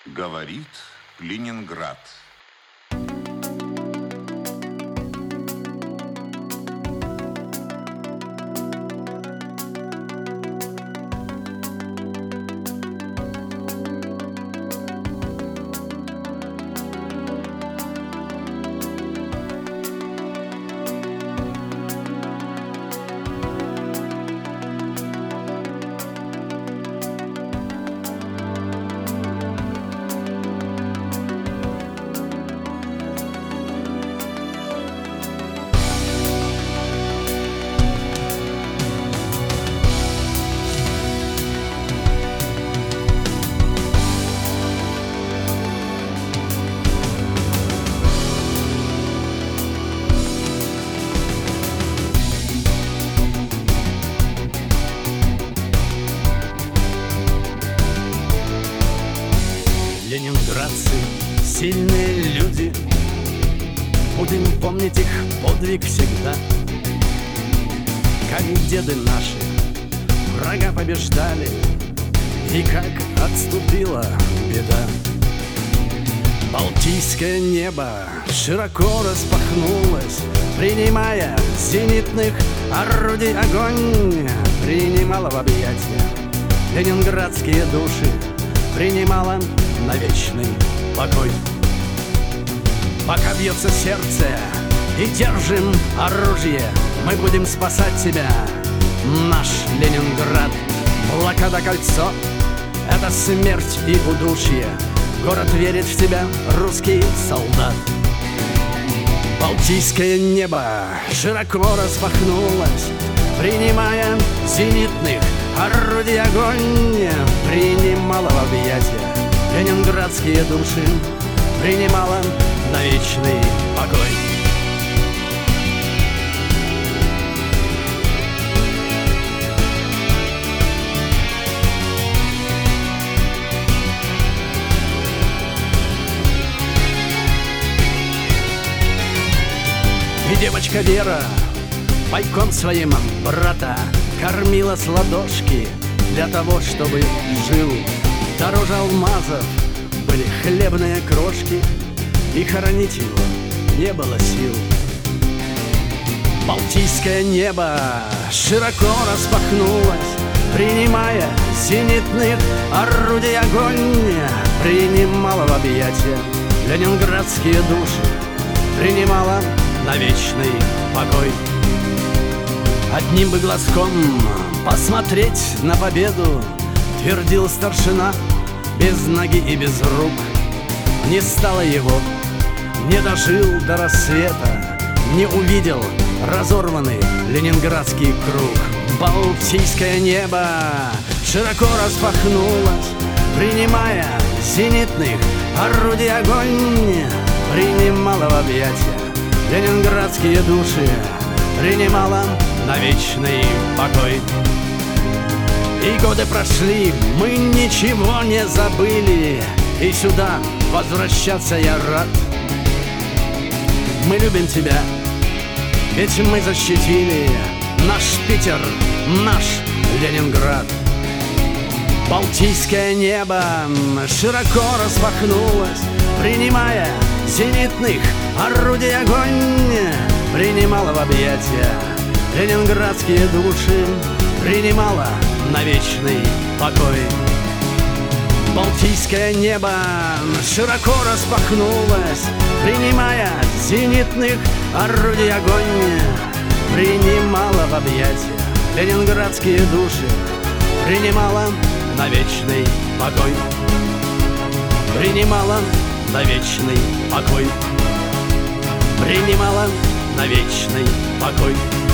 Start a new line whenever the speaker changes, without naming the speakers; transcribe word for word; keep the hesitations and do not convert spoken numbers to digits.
Говорит Ленинград.
Ленинградцы — сильные люди, будем помнить их подвиг всегда. Как деды наши врага побеждали, и как отступила беда. Балтийское небо широко распахнулось, принимая зенитных орудий огонь. Принимала в объятия ленинградские души, принимала на вечный покой. Пока бьется сердце и держим оружие, мы будем спасать себя, наш Ленинград. Блокада, кольцо — это смерть и удушье. Город верит в тебя, русский солдат. Балтийское небо широко распахнулось, принимая зенитных орудий огонь. Принимала в объятия ленинградские души, принимала на вечный покой. И девочка Вера бойком своим брата кормила с ладошки для того, чтобы жил. Дороже алмазов были хлебные крошки, и хоронить его не было сил. Балтийское небо широко распахнулось, принимая зенитных орудий огонь. Принимала в объятия ленинградские души, принимала на вечный покой. Одним бы глазком посмотреть на победу, твердил старшина, без ноги и без рук. Не стало его, не дожил до рассвета, не увидел разорванный ленинградский круг. Балтийское небо широко распахнулось, принимая зенитных орудий огонь. Принимала в объятия ленинградские души, принимала на вечный покой. И годы прошли, мы ничего не забыли, и сюда возвращаться я рад. Мы любим тебя, ведь мы защитили наш Питер, наш Ленинград. Балтийское небо широко распахнулось, принимая зенитных орудий огонь. Принимала в объятия ленинградские души, принимала на вечный покой. Балтийское небо широко распахнулось, принимая зенитных орудий огонь. Принимала в объятия ленинградские души, принимала на вечный покой. Принимала на вечный покой. Принимала на вечный покой.